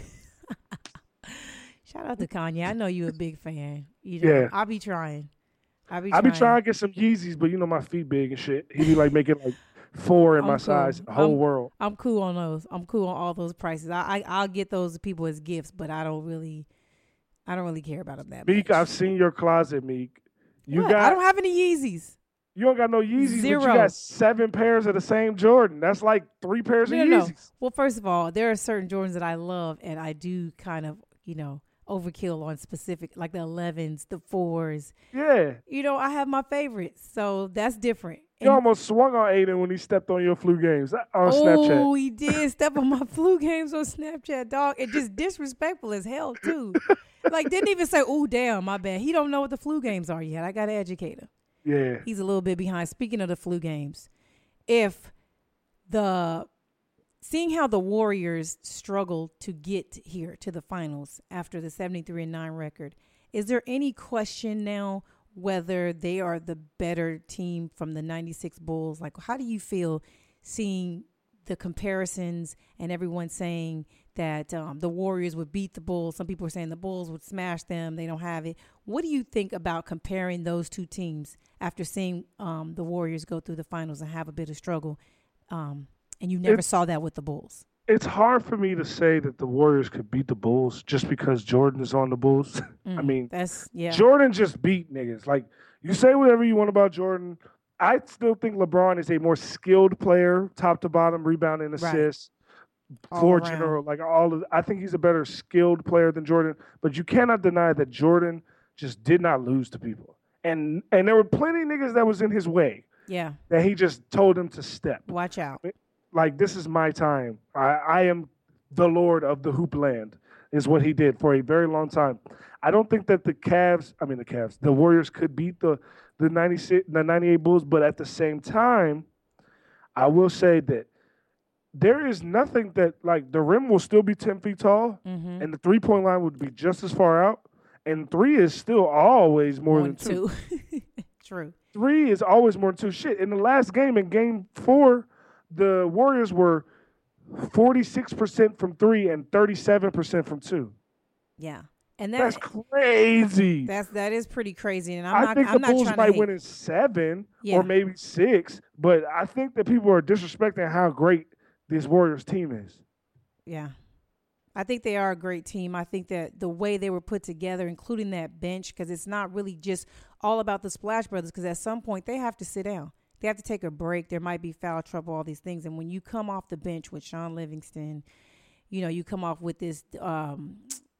shout out to Kanye. I know you a big fan. You know, Yeah. I'll be trying. I'll be I trying. be trying to get some Yeezys, but you know my feet big and shit. He be like making like four in I'm my cool. size, the whole I'm- world. I'm cool on those. I'm cool on all those prices. I, I I'll get those to people as gifts, but I don't really, I don't really care about them that Meek, much. I've seen your closet, Meek. You What? got I don't have any Yeezys. you don't got no Yeezys, Zero. but you got seven pairs of the same Jordan. That's like three pairs No, of no, no. Yeezys. Well, first of all, there are certain Jordans that I love, and I do kind of, you know, overkill on specific, like the elevens, the fours. Yeah. You know, I have my favorites, so that's different. You And- almost swung on Aiden when he stepped on your flu games on oh, Snapchat. he did step on my flu games on Snapchat, dog. And just disrespectful as hell, too. Like, didn't even say, oh, damn, my bad. He don't know what the flu games are yet. I got to educate him. Yeah. He's a little bit behind. Speaking of the flu games, if the seeing how the Warriors struggled to get here to the finals after the seventy-three and nine record, is there any question now whether they are the better team from the ninety-six Bulls? Like, how do you feel seeing the comparisons and everyone saying that um, the Warriors would beat the Bulls? Some people are saying the Bulls would smash them. They don't have it. What do you think about comparing those two teams after seeing um, the Warriors go through the finals and have a bit of struggle? Um, and you never It's- saw that with the Bulls. It's hard for me to say that the Warriors could beat the Bulls just because Jordan is on the Bulls. I Mm, mean, that's yeah. Jordan just beat niggas. Like, you say whatever you want about Jordan. I still think LeBron is a more skilled player, top to bottom, rebounding, Right. assists, All floor around. general, like all of. I think he's a better skilled player than Jordan. But you cannot deny that Jordan just did not lose to people, and and there were plenty of niggas that was in his way Yeah. that he just told him to step. Watch out. Like, this is my time. I, I am the Lord of the hoop land, is what he did for a very long time. I don't think that the Cavs, I mean the Cavs, the Warriors could beat the the ninety-six, the ninety-eight Bulls, but at the same time, I will say that there is nothing that, like, the rim will still be ten feet tall, Mm-hmm. and the three-point line would be just as far out, and three is still always more One, than two. two. True. Three is always more than two. Shit, in the last game, in game four, the Warriors were forty-six percent from three and thirty-seven percent from two. Yeah. And That's that, crazy. that's that is pretty crazy. And I'm I not think I'm the not Bulls trying might to hate. win in seven Yeah. or maybe six, but I think that people are disrespecting how great this Warriors team is. Yeah. I think they are a great team. I think that the way they were put together, including that bench, because it's not really just all about the Splash Brothers, because at some point they have to sit down. They have to take a break. There might be foul trouble, all these things. And when you come off the bench with Sean Livingston, you know, you come off with this, um,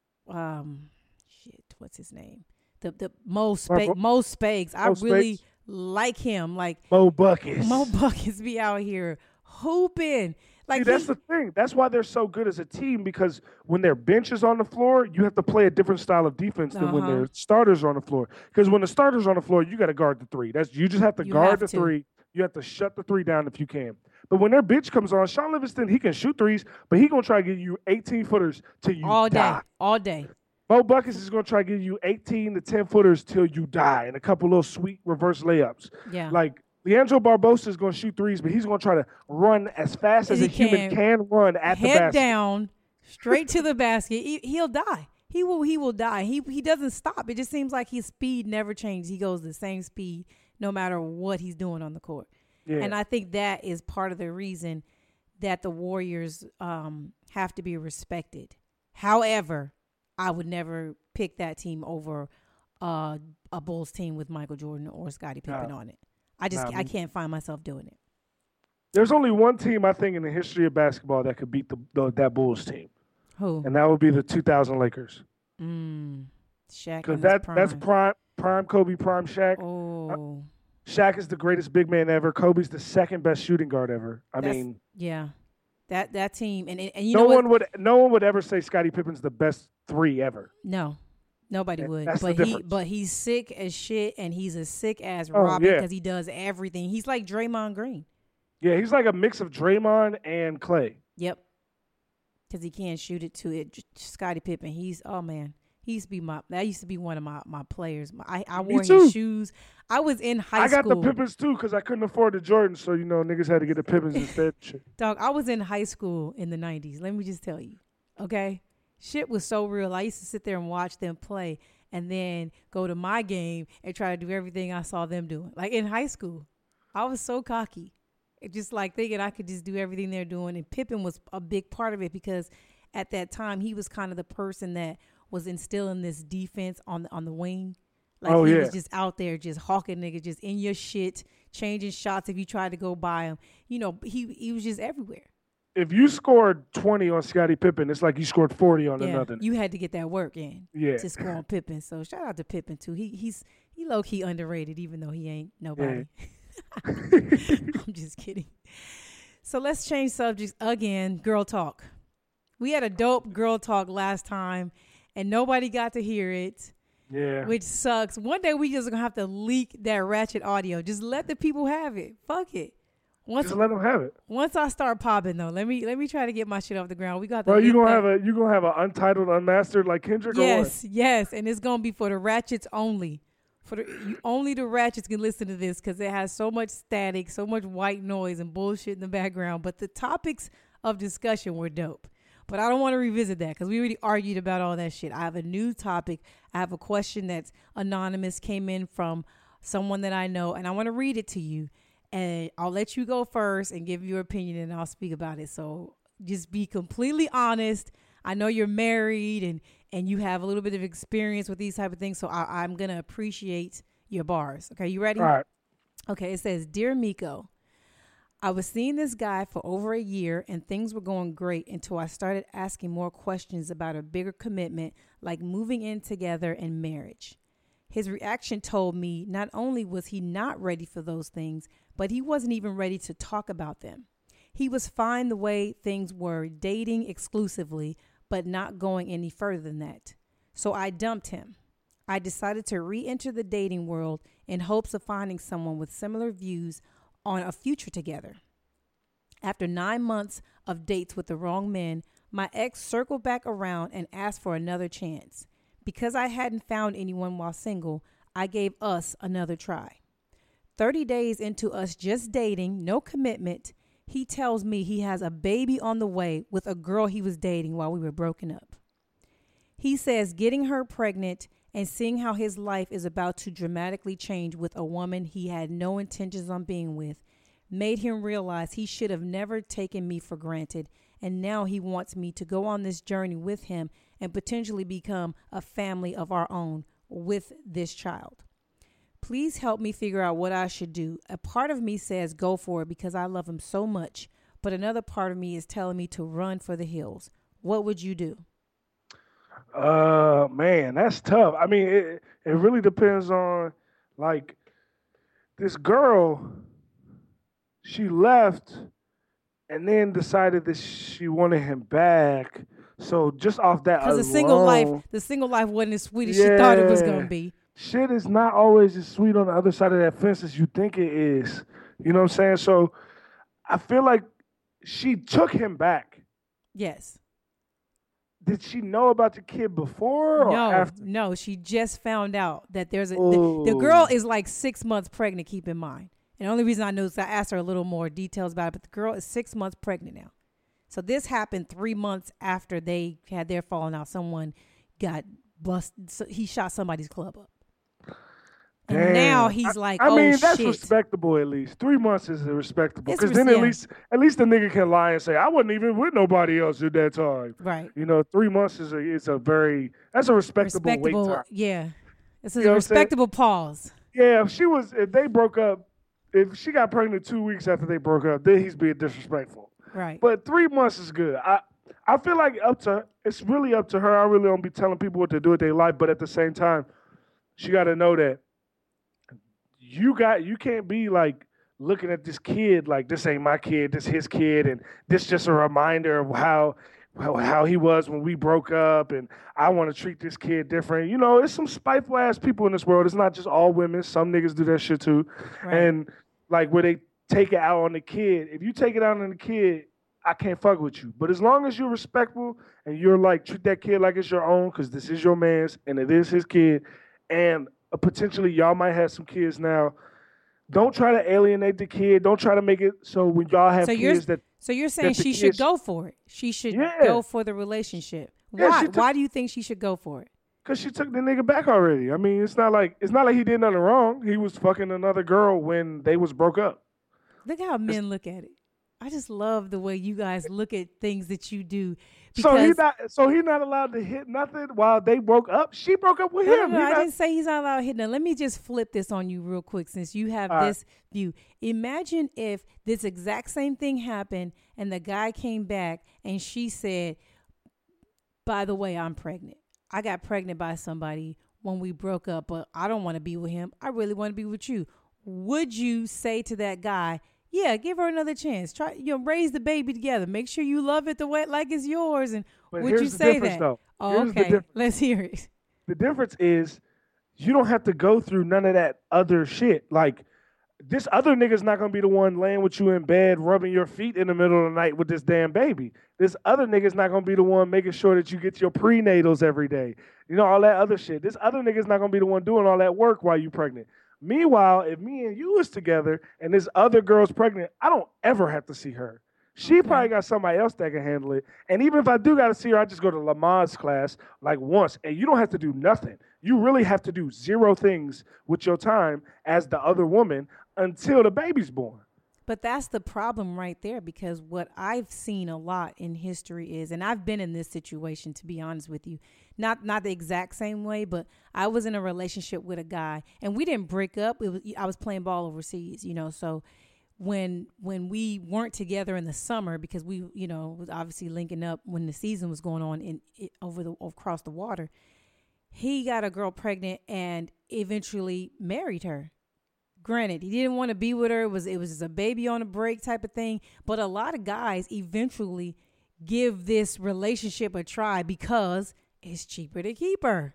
um, shit, what's his name? The the Mo Spag- Mo- Mo Spags. I Mo really Spags. like him. Like Mo Buckets. Mo Buckets be out here hooping. Like See, that's he- the thing. That's why they're so good as a team, because when their bench is on the floor, you have to play a different style of defense than when Uh-huh. their starters are on the floor. Because when the starters are on the floor, you got to guard the three. That's you just have to You guard have the to. three. You have to shut the three down if you can. But when their bench comes on, Sean Livingston, he can shoot threes, but he gonna try to give you eighteen footers till you all day, die. all day. Mo Buckets is gonna try to give you eighteen to ten footers till you die, and a couple little sweet reverse layups. Yeah. Like, Leandro Barbosa is going to shoot threes, but he's going to try to run as fast as He a human can. can run at the Head basket. down, straight to the basket. He, he'll die. He will. He will die. He he doesn't stop. It just seems like his speed never changes. He goes the same speed no matter what he's doing on the court. Yeah. And I think that is part of the reason that the Warriors um, have to be respected. However, I would never pick that team over uh, a Bulls team with Michael Jordan or Scottie Pippen Nah. on it. I just Nah, I me- can't find myself doing it. There's only one team, I think, in the history of basketball that could beat the, the that Bulls team, Who? and that would be the two thousand Lakers. Mm, Shaq. Because in his that prime. that's prime prime Kobe, prime Shaq. Oh, Shaq is the greatest big man ever. Kobe's the second best shooting guard ever. I That's- mean, yeah. That that team and and, and you no know what? one would no one would ever say Scottie Pippen's the best three ever. No, nobody That- would. that's the But he difference. but he's sick as shit, and he's a sick ass Oh, Robin yeah. because he does everything. He's like Draymond Green. Yeah, he's like a mix of Draymond and Clay. Yep. because he can't shoot it to it. Scottie Pippen, he's oh man, he used to be my that used to be one of my my players. I I wore his shoes. I was in high I got school. the Pippins too because I couldn't afford the Jordans, so you know niggas had to get the Pippins instead. Dog, I was in high school in the nineties. Let me just tell you, okay, shit was so real. I used to sit there and watch them play, and then go to my game and try to do everything I saw them doing. Like in high school, I was so cocky. Just like thinking I could just do everything they're doing. And Pippen was a big part of it because at that time he was kind of the person that was instilling this defense on the, on the wing. Like oh, he yeah. was just out there just hawking niggas, just in your shit, changing shots if you tried to go by him. You know, he he was just everywhere. If you scored twenty on Scottie Pippen, it's like you scored forty on yeah, another. You had to get that work in yeah. to score on Pippen. So shout out to Pippen too. He he's he low key underrated even though he ain't nobody. Yeah. I'm just kidding. So let's change subjects again. Girl talk. We had a dope girl talk last time, and nobody got to hear it. Yeah. Which sucks. One day we just gonna have to leak that ratchet audio. Just let the people have it. Fuck it. Once, just let them have it. Once I start popping though, let me let me try to get my shit off the ground. We got. Bro, you gonna that. have a you gonna have an untitled, unmastered like Kendrick? Yes, or what? yes, and it's gonna be for the ratchets only. For the, you, only the ratchets can listen to this because it has so much static, so much white noise and bullshit in the background. But the topics of discussion were dope. But I don't want to revisit that because we already argued about all that shit. I have a new topic. I have a question that's anonymous, came in from someone that I know, and I want to read it to you. And I'll let you go first and give your opinion, and I'll speak about it. So just be completely honest. I know you're married and, and you have a little bit of experience with these type of things, so I, I'm going to appreciate your bars. Okay, you ready? All right. Okay, it says, Dear Miko, I was seeing this guy for over a year and things were going great until I started asking more questions about a bigger commitment like moving in together and marriage. His reaction told me not only was he not ready for those things, but he wasn't even ready to talk about them. He was fine the way things were, dating exclusively, but not going any further than that. So I dumped him. I decided to re-enter the dating world in hopes of finding someone with similar views on a future together. After nine months of dates with the wrong men, my ex circled back around and asked for another chance. Because I hadn't found anyone while single, I gave us another try. thirty days into us just dating, no commitment, he tells me he has a baby on the way with a girl he was dating while we were broken up. He says getting her pregnant and seeing how his life is about to dramatically change with a woman he had no intentions on being with made him realize he should have never taken me for granted, and now he wants me to go on this journey with him and potentially become a family of our own with this child. Please help me figure out what I should do. A part of me says go for it because I love him so much, but another part of me is telling me to run for the hills. What would you do? Uh, man, that's tough. I mean, it it really depends on, like, this girl, she left and then decided that she wanted him back. So just off that alone. Because the single life, the single life wasn't as sweet as yeah. she thought it was going to be. Shit is not always as sweet on the other side of that fence as you think it is. You know what I'm saying? So I feel like she took him back. Yes. Did she know about the kid before or no, after? No, she just found out that there's a the, the girl is like six months pregnant, keep in mind. And the only reason I know is I asked her a little more details about it, but the girl is six months pregnant now. So this happened three months after they had their falling out. Someone got busted. So he shot somebody's club up. And Damn. now he's like, I, I oh, mean, that's shit. respectable at least. Three months is respectable. Because res- then yeah. at least at least the nigga can lie and say, I wasn't even with nobody else at that time. Right. You know, three months is a, is a very, that's a respectable, respectable wait time. Yeah. It's a you know respectable pause. Yeah, if she was, if they broke up, if she got pregnant two weeks after they broke up, then he's being disrespectful. Right. But three months is good. I I feel like up to it's really up to her. I really don't be telling people what to do with their life, but at the same time, she got to know that you got you can't be like looking at this kid like this ain't my kid, this his kid, and this just a reminder of how how, how he was when we broke up, and I want to treat this kid different. You know, it's some spiteful ass people in this world. It's not just all women. Some niggas do that shit too, right. And like where they take it out on the kid. If you take it out on the kid, I can't fuck with you. But as long as you're respectful and you're like, treat that kid like it's your own, because this is your man's and it is his kid, and uh, potentially y'all might have some kids now. Don't try to alienate the kid. Don't try to make it so when y'all have so kids that. So you're saying she kids, should go for it. She should yeah. go for the relationship. Yeah, Why? took, Why do you think she should go for it? Because she took the nigga back already. I mean, it's not like it's not like he did nothing wrong. He was fucking another girl when they was broke up. Look how men it's, look at it. I just love the way you guys look at things that you do. So he not so he not allowed to hit nothing while they broke up. She broke up with no, him. No, no, I not, didn't say he's not allowed to hit nothing. Let me just flip this on you real quick since you have this right. view. Imagine if this exact same thing happened and the guy came back and she said, "By the way, I'm pregnant. I got pregnant by somebody when we broke up, but I don't want to be with him. I really want to be with you." Would you say to that guy, yeah, give her another chance. Try, you know, raise the baby together. Make sure you love it the way like it's yours. And but would you say that? Though. Oh, okay, let's hear it. The difference is you don't have to go through none of that other shit. Like this other nigga's not gonna be the one laying with you in bed, rubbing your feet in the middle of the night with this damn baby. This other nigga's not gonna be the one making sure that you get your prenatals every day. You know, all that other shit. This other nigga's not gonna be the one doing all that work while you pregnant. Meanwhile, if me and you was together and this other girl's pregnant, I don't ever have to see her. She probably got somebody else that can handle it. And even if I do got to see her, I just go to Lamaze class like once. And you don't have to do nothing. You really have to do zero things with your time as the other woman until the baby's born. But that's the problem right there, because what I've seen a lot in history is, and I've been in this situation, to be honest with you, not not the exact same way, but I was in a relationship with a guy and we didn't break up. It was, I was playing ball overseas, you know, so when when we weren't together in the summer, because we, you know, was obviously linking up when the season was going on in it, over the across the water, he got a girl pregnant and eventually married her. Granted, he didn't want to be with her. It was it was just a baby on a break type of thing. But a lot of guys eventually give this relationship a try because it's cheaper to keep her.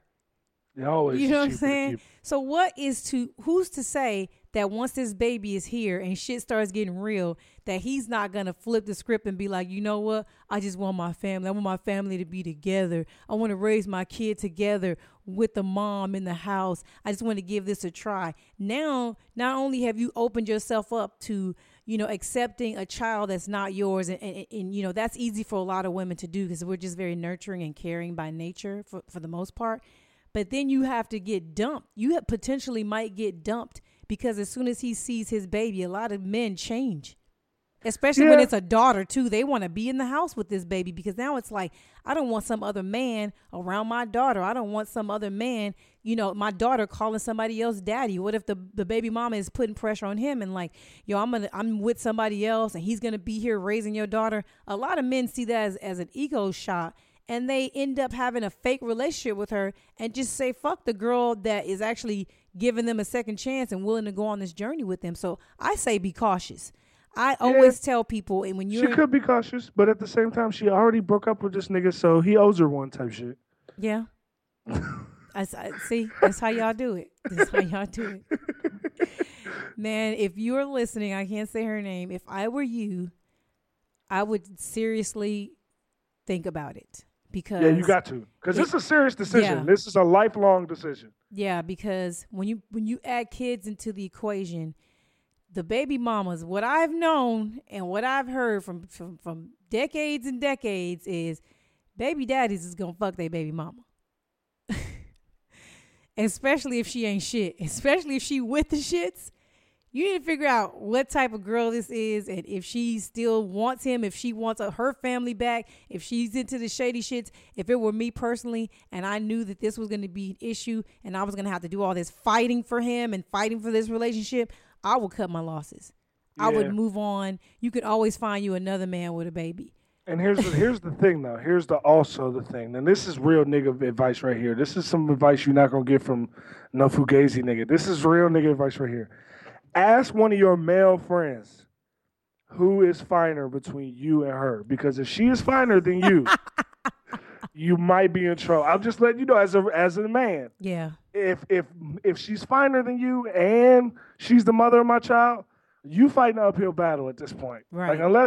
No, you know what I'm saying? So what is to who's to say that once this baby is here and shit starts getting real, that he's not going to flip the script and be like, you know what? I just want my family. I want my family to be together. I want to raise my kid together with the mom in the house. I just want to give this a try. Now, not only have you opened yourself up to, you know, accepting a child that's not yours. And, and, and you know, that's easy for a lot of women to do because we're just very nurturing and caring by nature for, for the most part. But then you have to get dumped. You have potentially might get dumped because as soon as he sees his baby, a lot of men change, especially yeah. when it's a daughter, too. They want to be in the house with this baby because now it's like, I don't want some other man around my daughter. I don't want some other man, you know, my daughter calling somebody else daddy. What if the, the baby mama is putting pressure on him and like, yo, I'm gonna, I'm with somebody else and he's going to be here raising your daughter. A lot of men see that as, as an ego shot. And they end up having a fake relationship with her and just say, fuck the girl that is actually giving them a second chance and willing to go on this journey with them. So I say be cautious. I yeah, always tell people, and when you're... She could be cautious, but at the same time, she already broke up with this nigga, so he owes her one type shit. Yeah. I, I, see, that's how y'all do it. That's how y'all do it. Man, if you're listening, I can't say her name. If I were you, I would seriously think about it. Because yeah, you got to, because it's a serious decision. Yeah. This is a lifelong decision. Yeah, because when you when you add kids into the equation, the baby mamas, what I've known and what I've heard from from, from decades and decades is baby daddies is gonna fuck their baby mama, especially if she ain't shit, especially if she with the shits. You need to figure out what type of girl this is and if she still wants him, if she wants a, her family back, if she's into the shady shits. If it were me personally and I knew that this was going to be an issue and I was going to have to do all this fighting for him and fighting for this relationship, I would cut my losses. Yeah. I would move on. You could always find you another man with a baby. And here's the, here's the thing, though. Here's the also the thing. And this is real nigga advice right here. This is some advice you're not going to get from no fugazi nigga. This is real nigga advice right here. Ask one of your male friends who is finer between you and her. Because if she is finer than you, you might be in trouble. I'm just letting you know as a as a man. Yeah. If if if she's finer than you and she's the mother of my child, you fighting an uphill battle at this point. Right. Like unless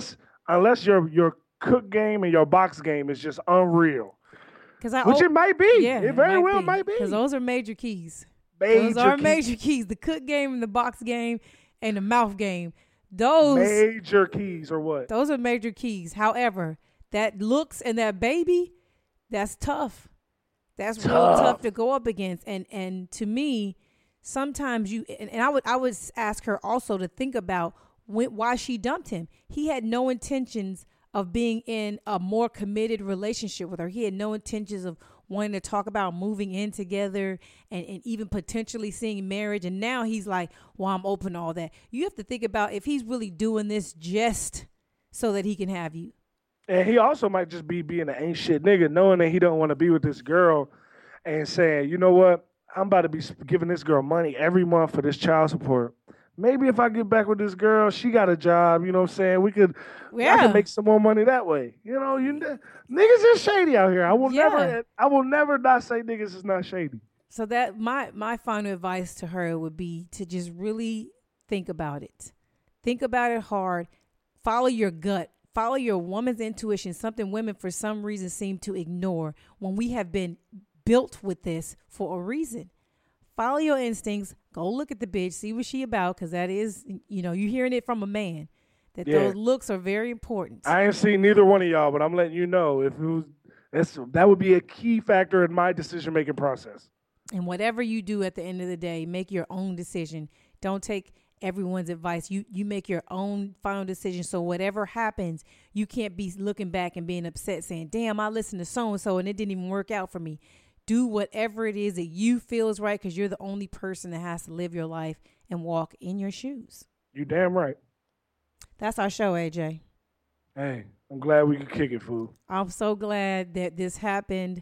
unless your your cook game and your box game is just unreal. I, Which oh, it might be. Yeah, it very it might well be. might be. Because those are major keys. Major those are keys. major keys. The cook game and the box game and the mouth game. Those major keys or what? Those are major keys. However, that looks and that baby, that's tough. That's tough. real tough to go up against. And and to me, sometimes you and, and I would I would ask her also to think about when, why she dumped him. He had no intentions of being in a more committed relationship with her. He had no intentions of wanting to talk about moving in together and, and even potentially seeing marriage. And now he's like, well, I'm open to all that. You have to think about if he's really doing this just so that he can have you. And he also might just be being an ain't shit nigga, knowing that he don't want to be with this girl and saying, you know what, I'm about to be giving this girl money every month for this child support. Maybe if I get back with this girl, she got a job, you know what I'm saying? We could, yeah. I could make some more money that way. You know, you niggas is shady out here. I will yeah. never, I will never not say niggas is not shady. So that my my final advice to her would be to just really think about it. Think about it hard. Follow your gut. Follow your woman's intuition, something women for some reason seem to ignore when we have been built with this for a reason. Follow your instincts. Go look at the bitch. See what she about, because that is, you know, you're hearing it from a man. That yeah. those looks are very important. I ain't seen neither one of y'all, but I'm letting you know if it was, that's, that would be a key factor in my decision-making process. And whatever you do at the end of the day, make your own decision. Don't take everyone's advice. You you make your own final decision. So whatever happens, you can't be looking back and being upset saying, damn, I listened to so-and-so and it didn't even work out for me. Do whatever it is that you feel is right, because you're the only person that has to live your life and walk in your shoes. You damn right. That's our show, A J. Hey, I'm glad we could kick it, fool. I'm so glad that this happened.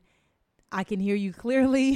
I can hear you clearly.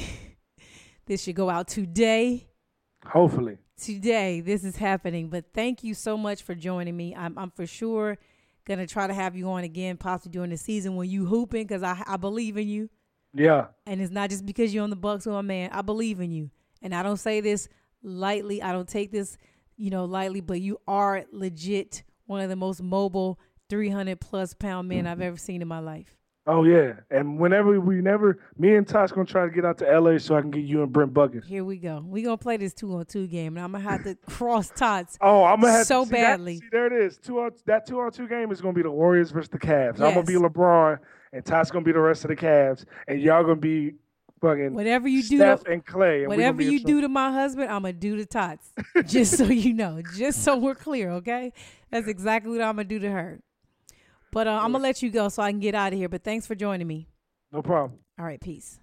This should go out today. Hopefully. Today, this is happening. But thank you so much for joining me. I'm, I'm for sure going to try to have you on again, possibly during the season when you hooping, because I, I believe in you. Yeah. And it's not just because you're on the Bucks or a man. I believe in you. And I don't say this lightly. I don't take this, you know, lightly, but you are legit one of the most mobile three hundred plus pound men I've ever seen in my life. Oh, yeah. And whenever we never, me and Tosh going to try to get out to L A so I can get you and Brent buckets. Here we go. We're going to play this two on two game, and I'm going to have to cross Tots oh, I'm gonna have so to see badly. That, see, there it is. Two on, that two on two game is going to be the Warriors versus the Cavs. Yes. I'm going to be LeBron, and Tosh going to be the rest of the Cavs, and y'all going to be fucking whatever you do Steph to, and Clay. And whatever you do to my husband, I'm going to do to Tots. Just so you know. Just so we're clear, okay? That's exactly what I'm going to do to her. But uh, I'm going to let you go so I can get out of here. But thanks for joining me. No problem. All right, peace.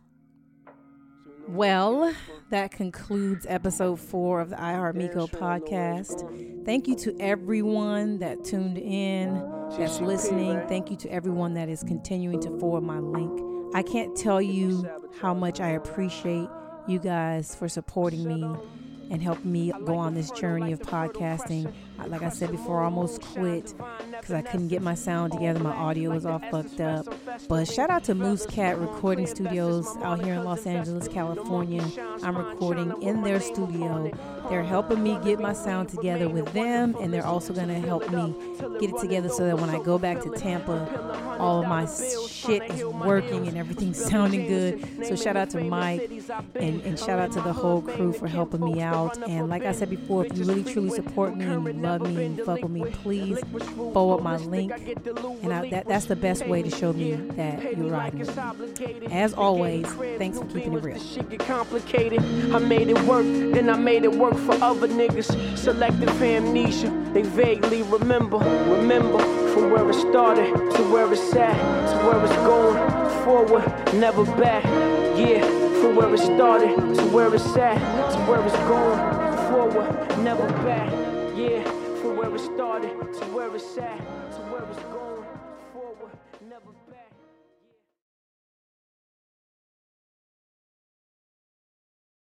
Well, that concludes episode four of the iHeart Miko podcast. Thank you to everyone that tuned in, that's listening. Thank you to everyone that is continuing to forward my link. I can't tell you how much I appreciate you guys for supporting me and helping me go on this journey of podcasting. Like I said before, I almost quit because I couldn't get my sound together. My audio was all fucked up. But shout out to Moose Cat Recording Studios out here in Los Angeles, California. I'm recording in their studio. They're helping me get my sound together with them, and they're also going to help me get it together so that when I go back to Tampa, all of my shit is working and everything's sounding good. So shout out to Mike and, and shout out to the whole crew for helping me out. And like I said before, if you really truly support me and you love me and you fuck with me, please forward my link. And I, that, that's the best way to show me that you're riding with me. As always, thanks for keeping it real. Shit get complicated. I made it work, then I made it work for other niggas. Selective amnesia, they vaguely remember. Remember from where it started to where it's at, to where it's going forward, never back. Yeah, from where it started to where it's at, to where it's going forward, never back. Yeah, from where it started to where it's at, to where it's going.